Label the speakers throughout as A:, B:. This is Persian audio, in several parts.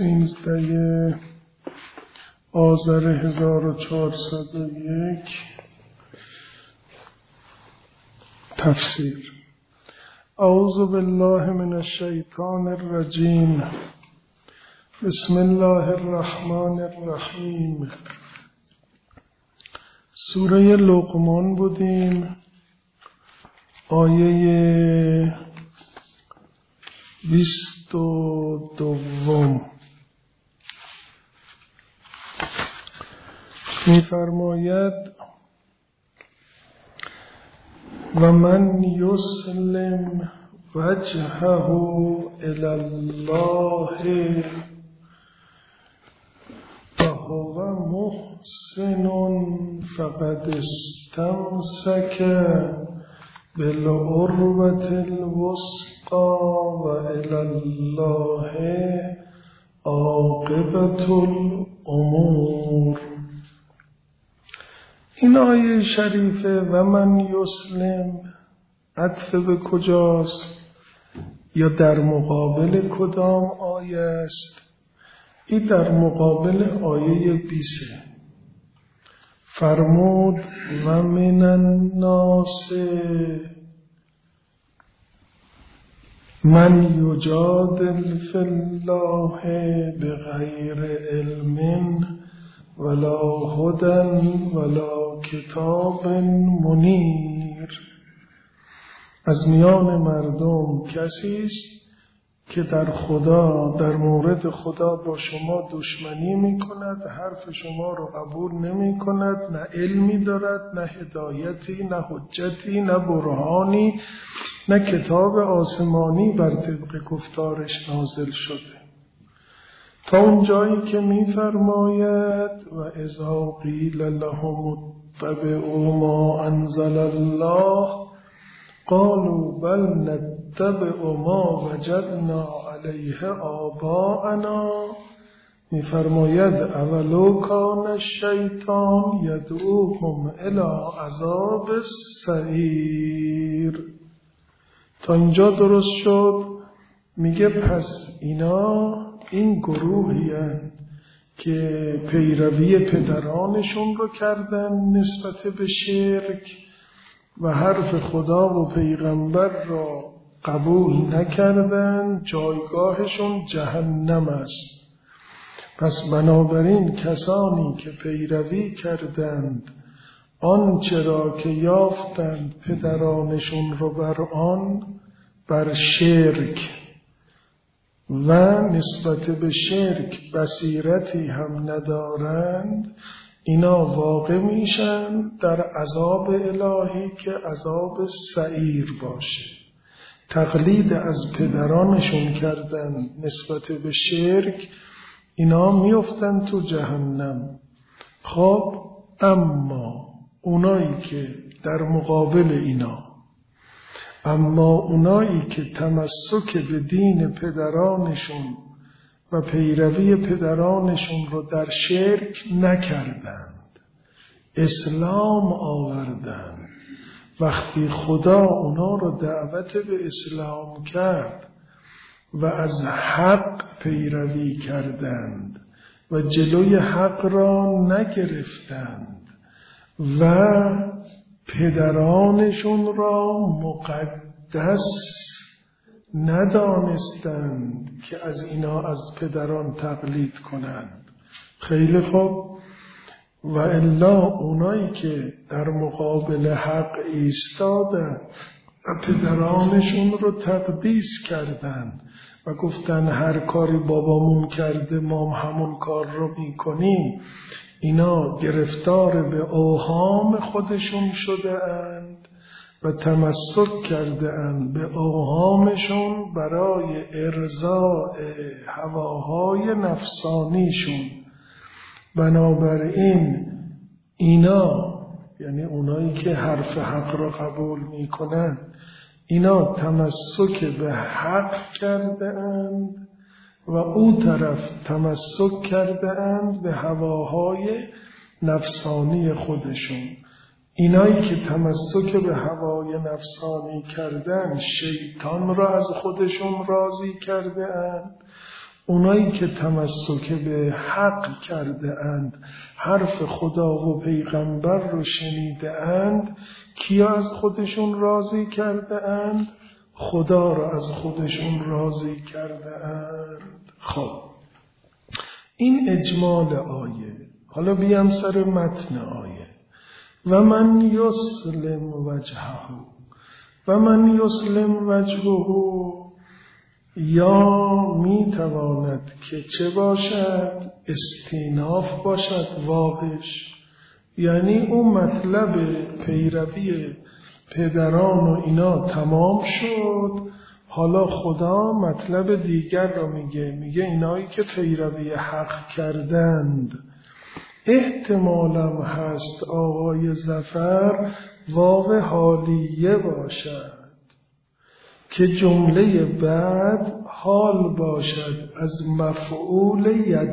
A: 13 آذر 1401 تفسیر. اعوذ بالله من الشیطان الرجیم. بسم الله الرحمن الرحیم. سوره لقمان بودیم، آیه 22 می‌فرماید و من یسلم وجهه الی الله فهو محسن فقد استمسک بالعروة الوثقی و الی الله عاقبة الامور. این آیه شریفه و من یسلم عطف به کجاست یا در مقابل کدام آیه است؟ این در مقابل آیه 20 فرمود و من الناس من یجادل فی الله بغیر علم ولا هدى ولا کتاب منیر. از میان مردم کسی است که در مورد خدا با شما دشمنی می کند، حرف شما رو قبول نمی کند، نه علمی دارد، نه هدایتی، نه حجتی، نه برهانی، نه کتاب آسمانی بر طبق گفتارش نازل شده، تا اون جایی که می فرماید و اذا قیل لهم اتبعوا ما انزل الله قالوا بل نتبع ما وجدنا علیه آباءنا. می فرماید اولو کان الشیطان یدعوهم الی عذاب السعیر. تا اینجا درست شد. میگه پس این گروهی هستند که پیروی پدرانشون رو کردن نسبت به شرک و حرف خدا و پیغمبر را قبول نکردن، جایگاهشون جهنم است. پس بنابراین کسانی که پیروی کردند آنچه را که یافتند پدرانشون رو بر شرک و نسبت به شرک بصیرتی هم ندارند، اینا واقع میشن در عذاب الهی که عذاب سعیر باشه. تقلید از پدرانشون کردن نسبت به شرک، اینا میفتن تو جهنم. خب اما اونایی که در مقابل اونایی که تمسک به دین پدرانشون و پیروی پدرانشون رو در شرک نکردند، اسلام آوردند، وقتی خدا اونا رو دعوت به اسلام کرد و از حق پیروی کردند و جلوی حق را نگرفتند و پدرانشون را مقدس ندانستند که از پدران تقلید کنند. خیلی خوب. و الا اونایی که در مقابل حق ایستادند و پدرانشون رو تقدیس کردند و گفتن هر کاری بابامون کرده ما همون کار رو میکنیم، اینا گرفتار به اوهام خودشون شده اند و تمسک کرده اند به اوهامشون برای ارضاء هواهای نفسانیشون. بنابراین اینا، یعنی اونایی که حرف حق را قبول میکنن، اینا تمسک به حق کرده اند و او طرف تمسک کرده اند به هواهای نفسانی خودشون. اینایی که تمسک به هوای نفسانی کردن، شیطان را از خودشون راضی کرده اند. اونایی که تمسک به حق کرده اند، حرف خدا و پیغمبر رو شنیده اند، کیا از خودشون راضی کرده اند؟ خدا را از خودشون راضی کرده اند. خب این اجمال آیه. حالا بیام سر متن آیه. و من یسلم وجهه یا می تواند که چه باشد؟ استیناف باشد واقعش، یعنی اون مطلب پیروی پدران و اینا تمام شد، حالا خدا مطلب دیگر رو میگه اینایی که پیروی حق کردند. احتمالم هست آقای ظفر واو حالیه باشد که جمله بعد حال باشد از مفعول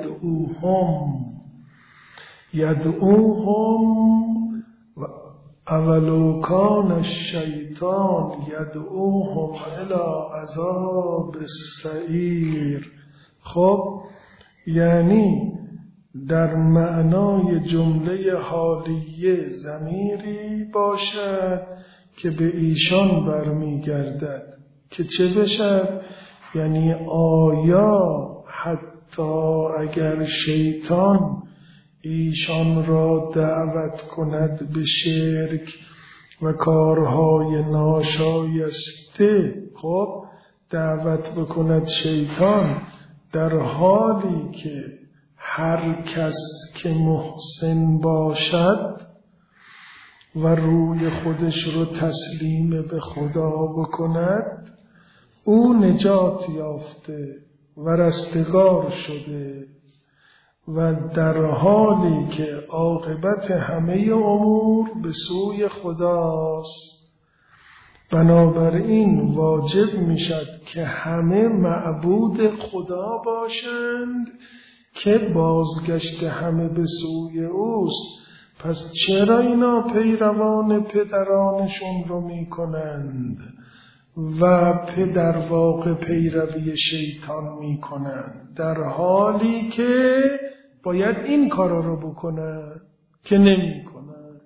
A: یدعوهم و اولو کان الشیطان یدعوهم الی عذاب السعیر. خب یعنی در معنای جمله حالیه ضمیری باشد که به ایشان برمیگردد که چه بشد؟ یعنی آیا حتی اگر شیطان ایشان را دعوت کند به شرک و کارهای ناشایسته، خب دعوت بکند شیطان، در حالی که هر کس که محسن باشد و روی خودش رو تسلیم به خدا بکند، او نجات یافته و رستگار شده و در حالی که عاقبت همه امور به سوی خداست. بنابراین واجب میشد که همه معبود خدا باشند که بازگشت همه به سوی اوست. پس چرا اینا پیروان پدرانشون رو میکنند و در واقع پیروی شیطان میکنند، در حالی که باید این کارا رو بکنند که نمیکنند؟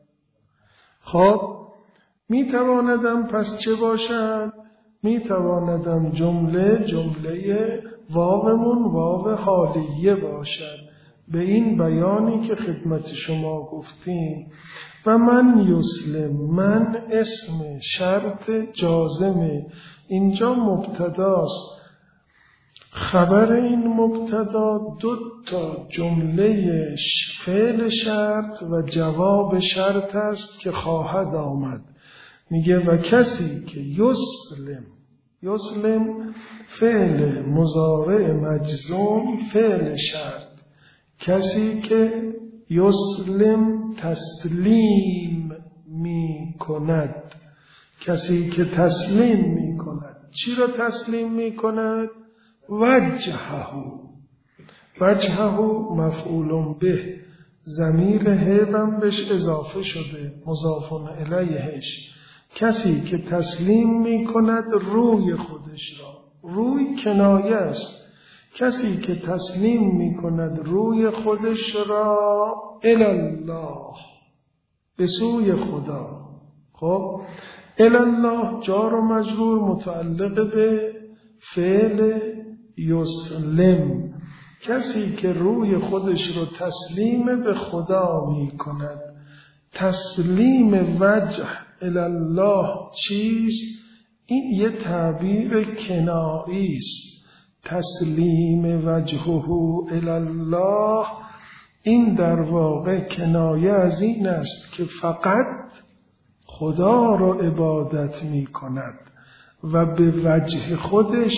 A: خب میتواندم پس چه باشد؟ میتواندم جمله واومون واو حالیه باشد به این بیانی که خدمت شما گفتیم. و من یسلم، من اسم شرط جازمه، اینجا مبتداست. خبر این مبتدا 2 جمله فعل شرط و جواب شرط است که خواهد آمد. میگه و کسی که یسلم فعل مضارع مجزوم فعل شرط، کسی که یسلم تسلیم می کند، کسی که تسلیم می کند. چی را تسلیم می کند؟ وجهه مفعول به، ضمیر هبم بهش اضافه شده، مضاف الیهش. کسی که تسلیم می کند روی خودش را، روی کنایه است، کسی که تسلیم می کند روی خودش را الله، به سوی خدا. خب الله جار و مجرور متعلق به فعل یسلم، کسی که روی خودش رو تسلیم به خدا می کند. تسلیم وجه الله چیست؟ این یه تعبیر کنایی است. تسلیم وجهه الله، این در واقع کنایه از این است که فقط خدا را عبادت می کند و به وجه خودش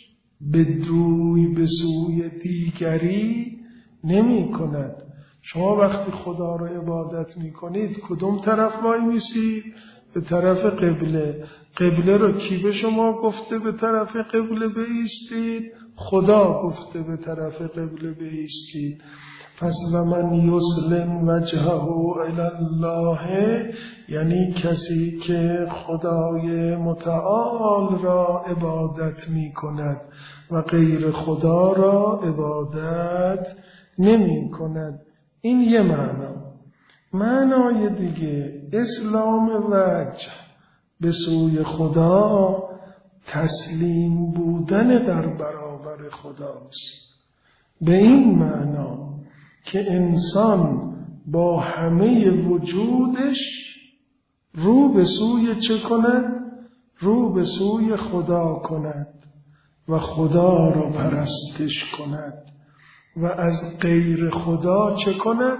A: به سوی دیگری نمی کند. شما وقتی خدا را عبادت می کنید کدوم طرف وای میسید؟ به طرف قبله. قبله رو کی به شما گفته به طرف قبله بایستید؟ خدا گفته به طرف قبله بایستید. پس و من یسلم وجهه الی الله، یعنی کسی که خدای متعال را عبادت می کند و غیر خدا را عبادت نمی کند. این یه معنا. معنای دیگه اسلام وجه به سوی خدا تسلیم بودن در برابر خداست. به این معنا که انسان با همه وجودش رو به سوی چه کند؟ رو به سوی خدا کند و خدا را پرستش کند و از غیر خدا چه کند؟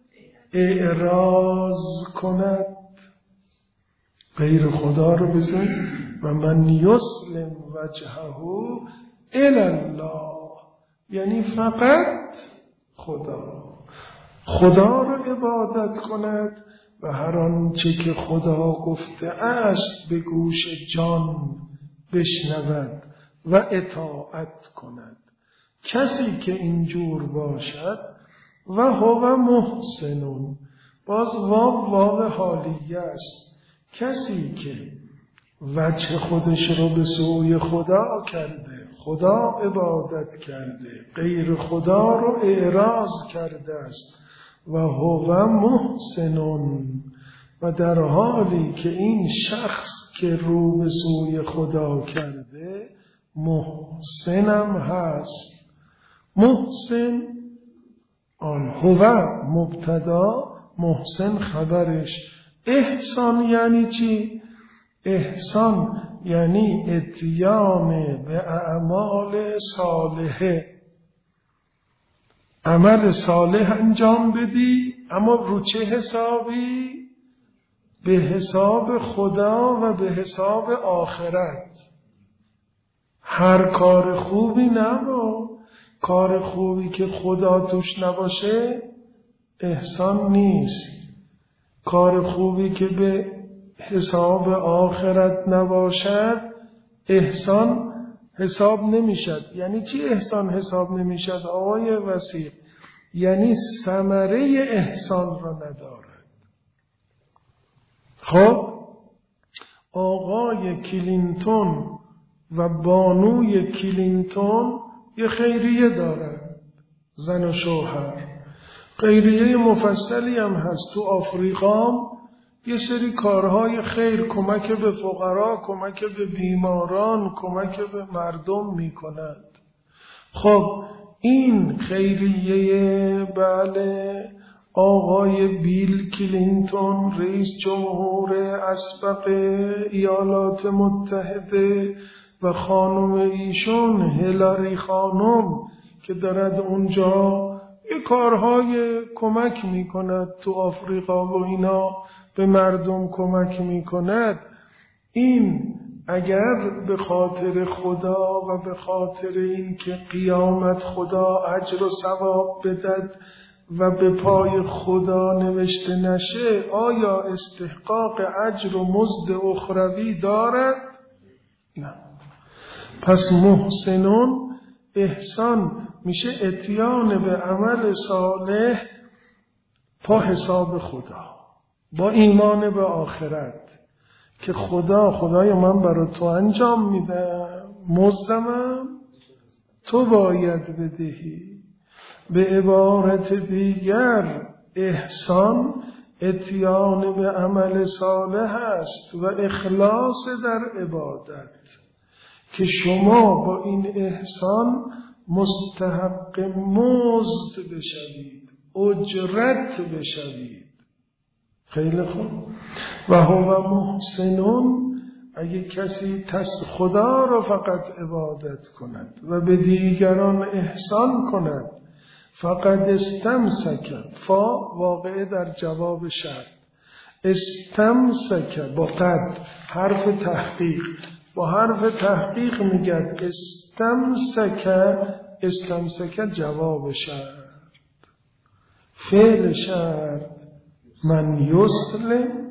A: اعراض کند. غیر خدا رو بزن و من یسلم وجهه الی الله، یعنی فقط خدا را عبادت کند و هر آنچه که خدا گفته است به گوش جان بشنود و اطاعت کند. کسی که اینجور باشد و هو محسنون، باز واو حالیه است، کسی که وجه خودش رو به سوی خدا کرده، خدا عبادت کرده، غیر خدا رو اعراض کرده است و هو محسنون، و در حالی که این شخص که رو به سوی خدا کرده محسنم هست. محسن آن هو مبتدا، محسن خبرش. احسان یعنی چی؟ احسان یعنی اتیان به اعمال صالحه، عمل صالح انجام بدی، اما رو چه حسابی؟ به حساب خدا و به حساب آخرت. هر کار خوبی نبا، کار خوبی که خدا توش نباشه احسان نیست. کار خوبی که به حساب آخرت نباشد احسان حساب نمیشد. یعنی چی احسان حساب نمیشد آقای وسیع؟ یعنی ثمره احسان را ندارد. خب آقای کلینتون و بانوی کلینتون یه خیریه دارن، زن و شوهر. خیریه مفصلی هم هست. تو آفریقا یه سری کارهای خیر، کمک به فقرا، کمک به بیماران، کمک به مردم میکنند. خب این خیریه بله آقای بیل کلینتون رئیس جمهور اسبق ایالات متحده و خانم ایشون هیلاری خانم که دارد اونجا یه کارهای کمک میکند تو آفریقا و اینا به مردم کمک میکند. این اگر به خاطر خدا و به خاطر این که قیامت خدا اجر و ثواب بدهد و به پای خدا نوشته نشه، آیا استحقاق اجر و مزد اخروی دارد؟ نه. پس محسنون احسان میشه اتیان به عمل صالح با حساب خدا، با ایمان به آخرت که خدای من برای تو انجام میدم، مزدمم تو باید بدهی. به عبارت دیگر احسان اتیان به عمل صالح است و اخلاص در عبادت که شما با این احسان مستحق مزد بشوید، اجرت بشوید. خیلی خوب. و هو محسنون، اگه کسی خدا را فقط عبادت کند و به دیگران احسان کند، فقط استمسک، فا واقعه در جواب شرط، استمسک با قد حرف تحقیق، با حرف تحقیق میگد استمسک جواب شرط، فعل شرط من یسلم،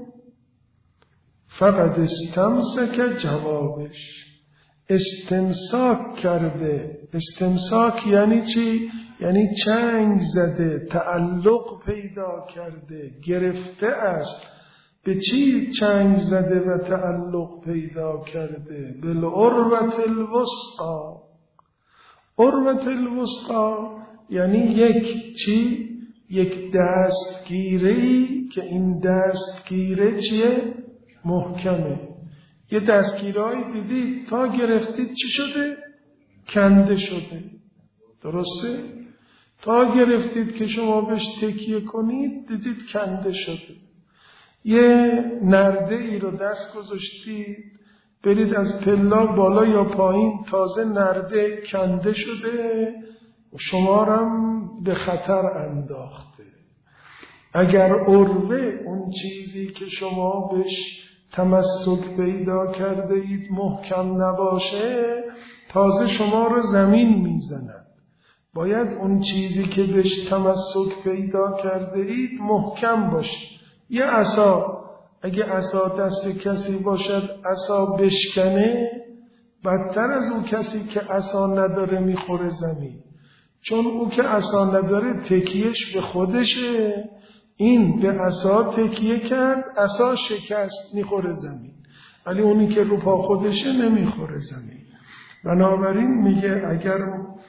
A: فقط استمسک جوابش، استمساک کرده استمساک یعنی چی؟ یعنی چنگ زده، تعلق پیدا کرده، گرفته است. به چی چنگ زده و تعلق پیدا کرده؟ بالعروة الوثقی. عروة الوثقی یعنی یک چی؟ یک دستگیری که این دستگیره چیه؟ محکمه. یه دستگیرهایی دیدید تا گرفتید چی شده؟ کنده شده. درسته؟ تا گرفتید که شما بهش تکیه کنید دیدید کنده شده. یه نرده ای رو دست گذاشتید برید از پلا بالا یا پایین، تازه نرده کنده شده، شما رو هم به خطر انداخته. اگر عروه اون چیزی که شما بهش تمسک پیدا کرده اید محکم نباشه، تازه شما رو زمین میزند. باید اون چیزی که بهش تمسک پیدا کرده اید محکم باشه. یه عصا، اگه عصا دست کسی باشد عصا بشکنه، بدتر از اون کسی که عصا نداره میخوره زمین. چون اون که عصا نداره تکیهش به خودشه، این به عصا تکیه کرد، عصا شکست میخوره زمین، ولی اونی که رو پا خودشه نمیخوره زمین. بنابراین میگه اگر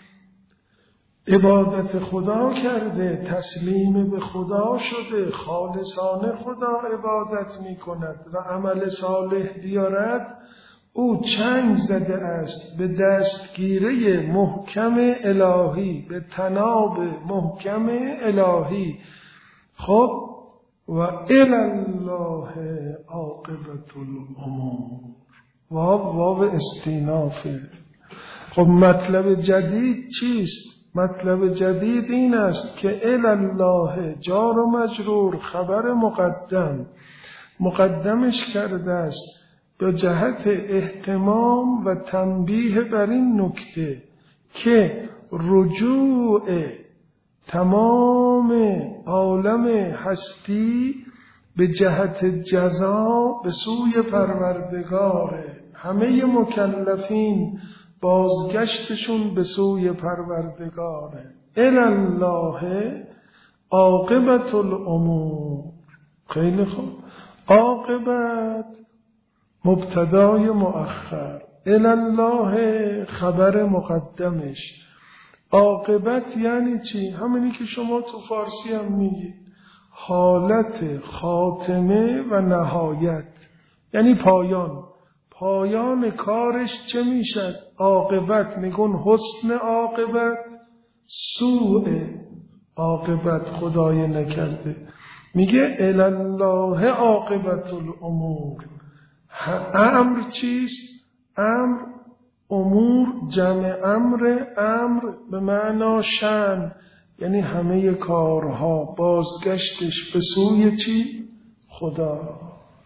A: عبادت خدا کرده، تسلیم به خدا شده، خالصانه خدا عبادت میکند و عمل صالح بیارد، او چنگ زده است به دستگیره محکم الهی، به تناب محکم الهی. خب و الی الله عاقبت الامور. واو استینافه. خب مطلب جدید چیست؟ مطلب جدید این است که الی الله جار و مجرور خبر مقدمش کرده است به جهت اهتمام و تنبیه بر این نکته که رجوع تمام عالم هستی به جهت جزا به سوی پروردگاره. همه مکلفین بازگشتشون به سوی پروردگاره. الی الله عاقبت الامور. خیلی خوب. عاقبت مبتدای مؤخر، الی الله خبر مقدمش. عاقبت یعنی چی؟ همینی که شما تو فارسی هم میگید، حالت خاتمه و نهایت، یعنی پایان کارش چه میشد؟ عاقبت. میگن حسن عاقبت، سوء عاقبت خدای نکرده. میگه الی الله عاقبت الامور. امر چیست؟ امر، امور جمع امر به معنی شأن، یعنی همه کارها بازگشتش به سوی چی؟ خدا.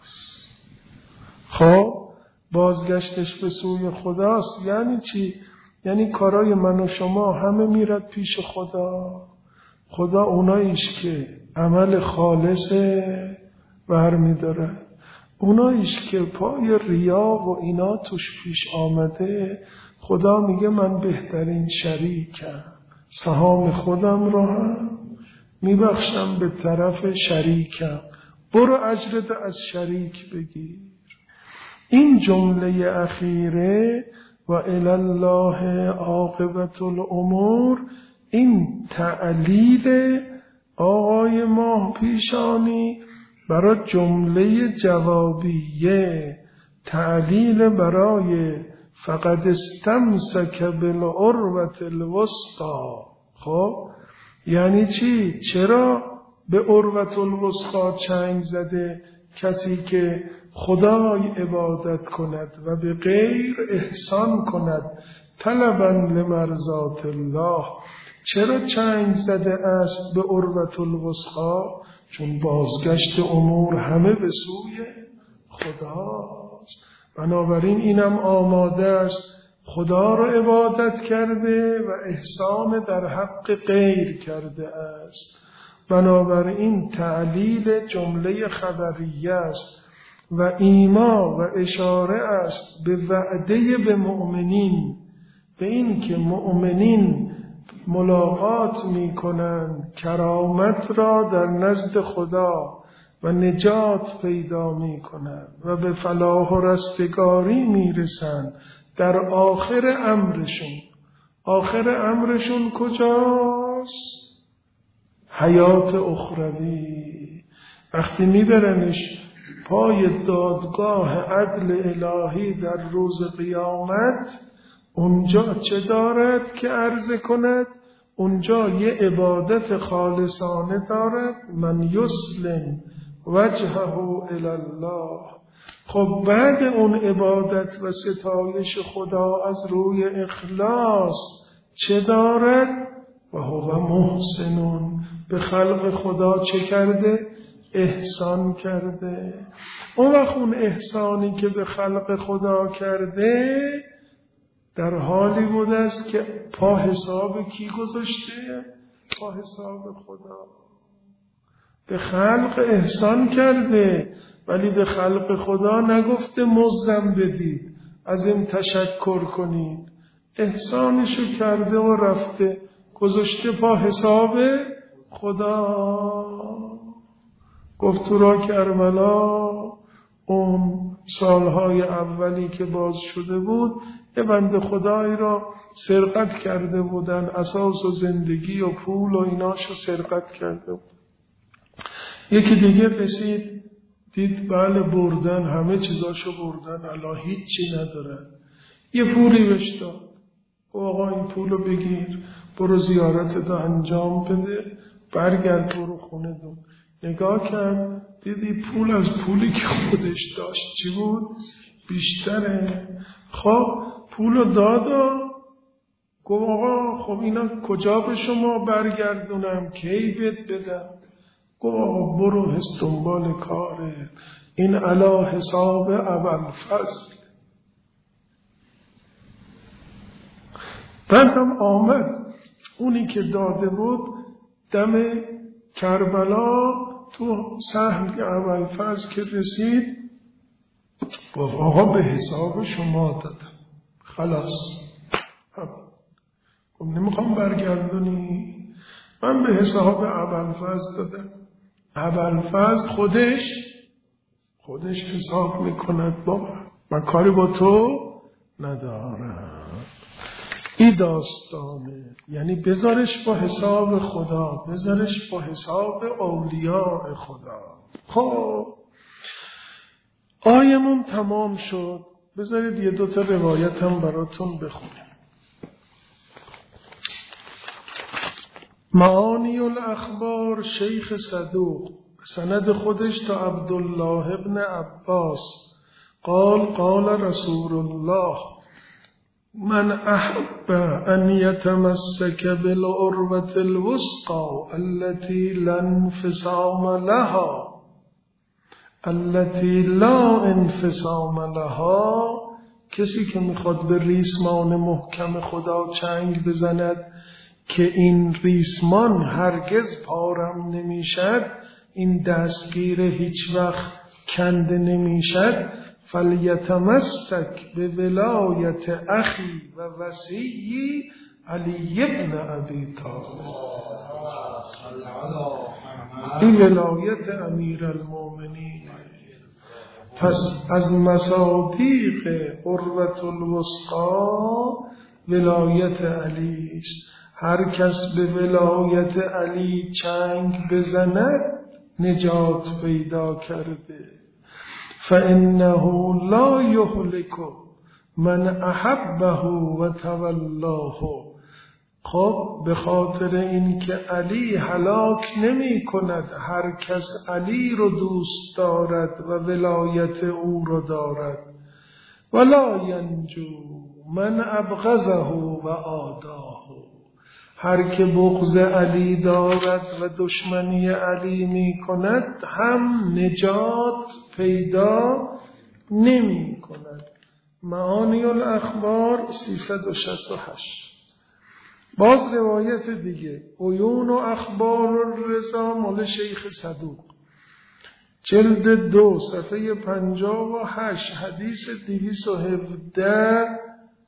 A: خب بازگشتش به سوی خداست یعنی چی؟ یعنی کارای من و شما همه میرد پیش خدا. خدا اوناییش که عمل خالصه برمی‌داره، اوناییش که پای ریا و اینا توش پیش آمده، خدا میگه من بهترین شریکم، سهام خودم رو هم میبخشم به طرف شریکم، برو اجرت از شریک بگیر. این جمله اخیره و الی الله عاقبت الامور، این تعلیل آقای ماه پیشانی برای جمله جوابیه، تعلیل برای فقد استمسک بالعروة الوثقی. خب یعنی چی؟ چرا به عروة الوثقی چنگ زده؟ کسی که خدای عبادت کند و به غیر احسان کند طلبا لمرضات الله، چرا چنگ زده است به عروة الوثقی؟ چون بازگشت امور همه به سوی خداست. بنابراین اینم آماده است، خدا را عبادت کرده و احسان در حق غیر کرده است. بنابراین تعلیل جمله خبریه است و ایما و اشاره است به وعده به مؤمنین به این که مؤمنین ملاقات می کنند کرامت را در نزد خدا و نجات پیدا می کنند و به فلاح و رستگاری می رسند در آخر امرشون. آخر امرشون کجاست؟ حیات اخروی. وقتی می برنش پای دادگاه عدل الهی در روز قیامت، اونجا چه دارد که عرضه کند؟ اونجا یه عبادت خالصانه دارد، من یسلم وجهه الی الله. خب بعد اون عبادت و ستایش خدا از روی اخلاص چه دارد؟ و هو محسنون، به خلق خدا چه کرده؟ احسان کرده. اون وقت اون احسانی که به خلق خدا کرده در حالی بوده است که پا حساب کی گذاشته؟ پا حساب خدا. به خلق احسان کرده، ولی به خلق خدا نگفته مزدم بدید، از این تشکر کنید. احسانشو کرده و رفته گذاشته پا حساب خدا. گفت تو را کربلا اون سالهای اولی که باز شده بود، یه بنده خدایی را سرقت کرده بودن، اساس و زندگی و پول و ایناشو سرقت کرده بود. یکی دیگه رسید دید بله بردن، همه چیزاشو بردن، الان هیچی ندارن. یه پولی بهش داد، آقا این پولو بگیر برو زیارتت رو انجام بده، برگرد برو خونه دون. نگاه کرد دیدی پول از پولی که خودش داشت چی بود؟ بیشتره. خب پولو داد و گفت آقا خب اینا کجا به شما برگردونم، کی بهت بدم؟ گفت آقا برو دنبال کاره، این علی حساب ابوالفضل. بعدم آمد اونی که داده بود دم کربلا تو سهم ابوالفضل که رسید گفت آقا به حساب شما دادم خلاص. خب نمیخوام برگردونی، من به حساب ابوالفضل دادم. ابوالفضل خودش حساب میکند، بابا من کاری با تو ندارم. این داستانه، یعنی بذارش با حساب خدا، بذارش با حساب اولیاء خدا. خب آیمون تمام شد. بذارید یه دوتا روایت هم براتون بخونیم. معانی الاخبار شیخ صدوق سند خودش تا عبدالله ابن عباس قال رسول الله من احب ان يتمسك بالعروة الوثقى التي لا انفصام لها، کسی که میخواد به ریسمان محکم خدا چنگ بزند که این ریسمان هرگز پارم نمیشد، این دستگیر هیچ وقت کنده نمیشد، فلیتمسک به ولایت اخی و وصیی علی ابن ابی طالب. این ولایت امیر المؤمنین. پس از مصادیق عروة الوثقی ولایت علی است. هر کس به ولایت علی چنگ بزند نجات پیدا کرده. فإنه لا يهلك من احبه و تولاه. خب به خاطر این که علی هلاک نمی کند هر کس علی رو دوست دارد و ولایت او رو دارد. ولا ینجو من ابغضه و عاداه. هر که بغض علی دارد و دشمنی علی می کند هم نجات پیدا نمی کند. معانی الاخبار 368. باز روایت دیگه عیون و اخبار الرضا مال شیخ صدوق جلد 2 صفحه 58 حدیث 217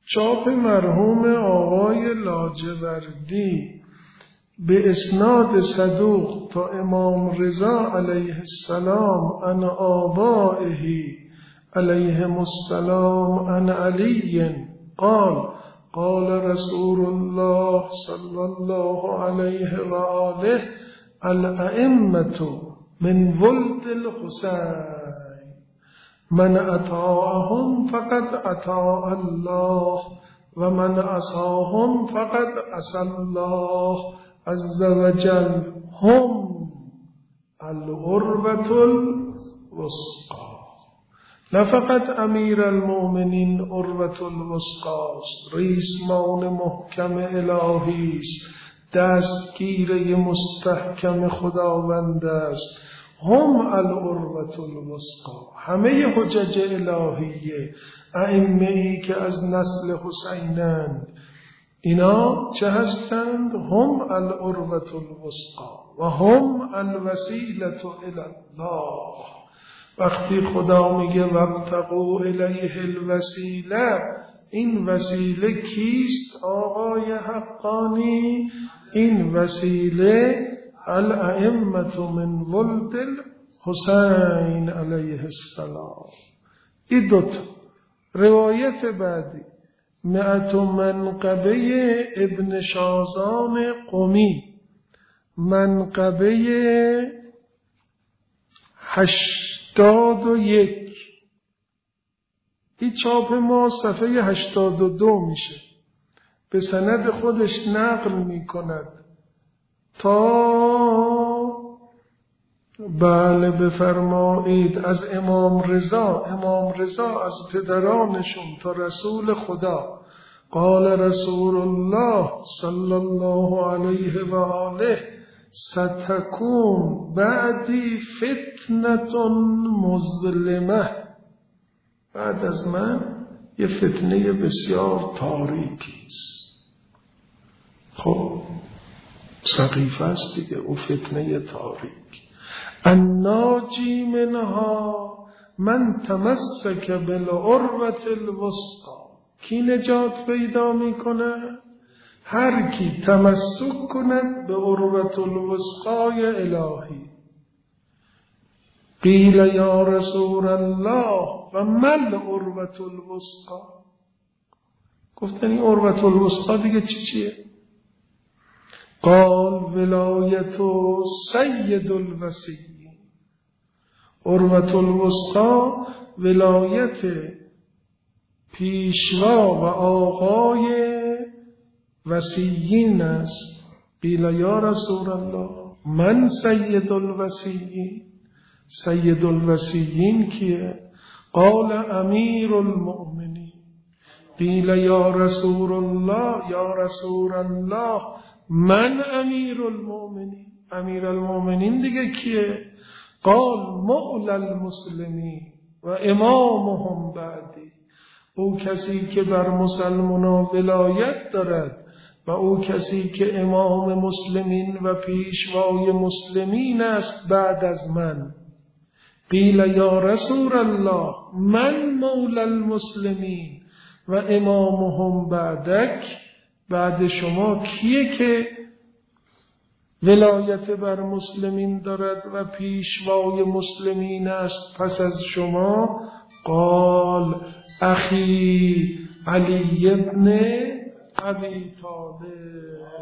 A: چاپ مرحوم آقای لاجوردی به اسناد صدوق تا امام رضا علیه السلام عن آبائه علیهم السلام عن علی قال قال رسول الله صلی الله علیه و آله الائمة من ولد الحسین من اطاعهم فقد اطاع الله و من عصاهم فقد عصى الله عز وجل هم العروة الوثقی. نه فقط امیر المؤمنین عروة الوثقی است، ریسمان محکم الهی است، دستگیره مستحکم خداوند است. هم العروة الوثقی، همه حجج الهیه، ائمه‌ای که از نسل حسینند، اینا چه هستند؟ هم العروة الوثقی و هم الوسیلة الی الله. وقتی خدا میگه وابتغوا الیه الوسیله، این وسیله کیست آقای حقانی؟ این وسیله الائمة من ولد الحسین علیه السلام. این دوتا. روایت بعدی مئت منقبه ابن شازان قمی، منقبه 81. این چاپ ما صفحه 82 میشه. به سند خودش نقل میکند تا بله بفرمایید از امام رضا از پدرانشون تا رسول خدا قال رسول الله صلی الله علیه و آله ستکون بعدی فتنة مظلمه، بعد از من یه فتنه بسیار تاریکی است. خب سقیفه است دیگه، او فتنه تاریک. الناجی منها من تمسک بالعروة الوثقی، کی نجات پیدا میکنه؟ هر کی تمسک کند به عروة الوثقی الهی. قیل یا رسول الله و مل عروة الوثقی، گفتن این عروة الوثقی دیگه چیه؟ قال ولایت سید الوصیین. عروة الوثقی ولایت پیشوا و آقای وصیین است. قیل یا رسول الله من سید الوصیین، سید الوصیین کیه؟ قال امیر المؤمنین. قیل یا رسول الله من امیر المؤمنین، امیر المؤمنین دیگه کیه؟ قال مولا المسلمین و امامهم بعدی، او کسی که بر مسلمانان ولایت دارد و او کسی که امام مسلمین و پیشوای مسلمین است بعد از من. قیل یا رسول الله من مولا المسلمین و امامهم بعدک، بعد شما کیه که ولایت بر مسلمین دارد و پیشوای مسلمین است پس از شما؟ قال اخی علی ابن ابی طالب.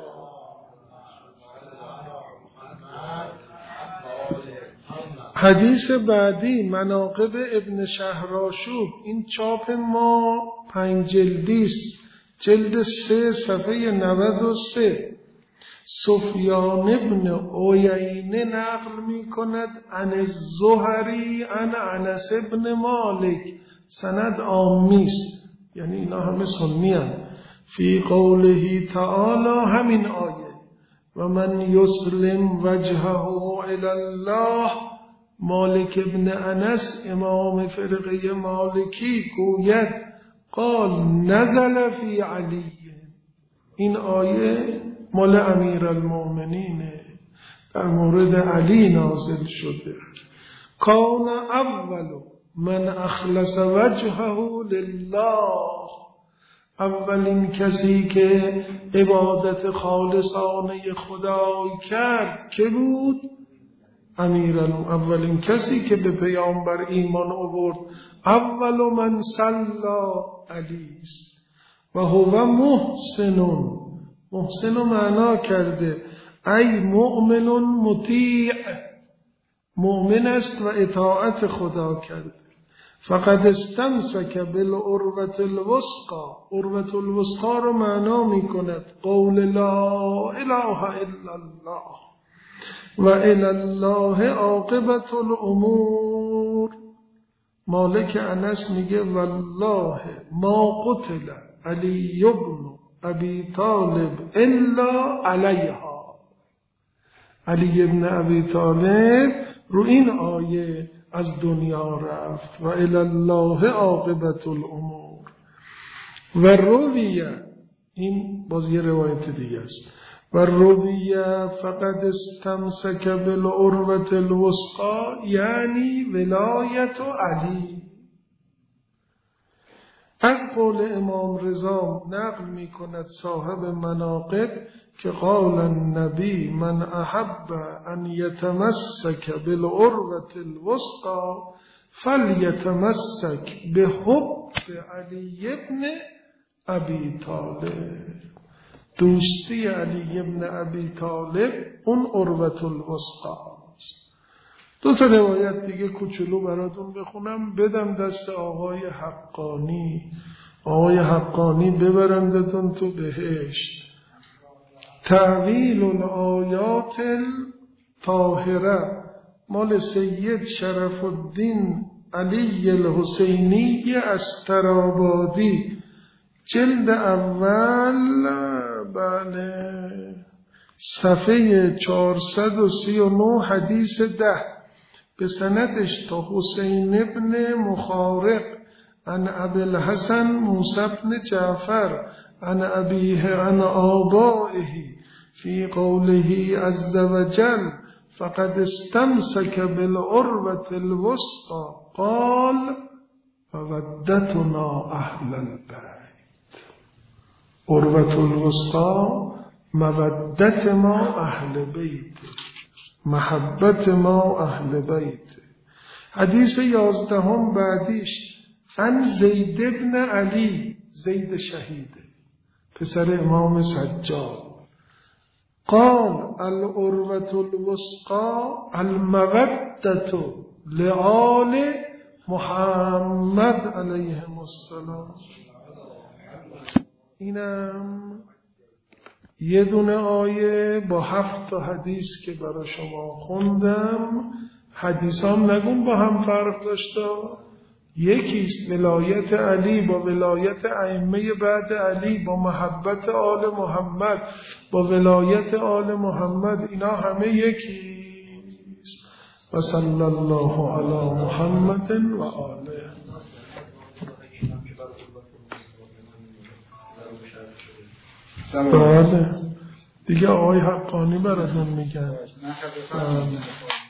A: حدیث بعدی مناقب ابن شهرآشوب، این چاپ ما 5 جلدی است، جلد 3 صفحه 93. سفیان ابن عیینه نقل می کند عن الزهری عن انس ابن مالک، سند عامی است، یعنی اینا همه سنی هستند. فی قوله تعالی، همین آیه و من یسلم وجهه الی الله، مالک ابن انس امام فرقه مالکی گوید قال نزل فی علی، این آیه مال امیر المؤمنینه، در مورد علی نازل شده. کان اول من اخلص وجهه لله، اولین کسی که عبادت خالصانه خدا کرد که بود؟ امیرالمومنین. اولین کسی که به پیامبر ایمان آورد اول من صلی علیه و هو محسن. محسن معنا کرده ای مؤمن مطیع، مؤمن است و اطاعت خدا کرده. فقد استمسک بالعروة الوثقی. عروة الوثقی رو معنا می کند قول لا اله الا الله و الی الله عاقبة الامور. مالک انس میگه والله ما قتل علی بن ابی طالب الا علیها. علی بن ابی طالب رو این آیه از دنیا رفت و الی الله عاقبة الامور. و رویه، این باز یه روایت دیگه است، و رویه فقد استمسک بالعروة الوثقی یعنی ولایت علی. از قول امام رضا نقل می کند صاحب مناقب که قال النبی من احب ان یتمسک بالعروة الوثقی فلیتمسک بحب علی ابن ابی طالب. دوستی علی ابن ابی طالب اون عروة الوثقی است. دو تا روایت دیگه کوچولو براتون بخونم بدم دست آقای حقانی. آقای حقانی ببرندتون تو بهشت. تعویل الآیات الطاهره مال سید شرف الدین علی الحسینی استرابادی، جلد اول، بله، صفحه 439 حدیث 10 به سندش تا حسین ابن مخارق عن ابی الحسن موسی بن جعفر عن ابیه عن آبائه فی قوله عز وجل فقد استمسک بالعروة الوثقی قال فودتنا اهل البیت. عروة الوثقی مودت ما اهل بیت، محبت ما اهل بیت. حدیث 11 بعدیش عن زید بن علی، زید شهیده پسر امام سجاد، قال العروة الوثقی المودة لآل محمد علیهم السلام. اینم یه دونه آیه با 7 تا حدیث که برای شما خوندم. حدیثام نگون با هم فرق داشته، یکیست ولایت علی با ولایت ائمه بعد علی، با محبت آل محمد، با ولایت آل محمد، اینا همه یکیست. و صلی الله علی محمد و آله. بله دیگه آقای حقانی براتون میگن.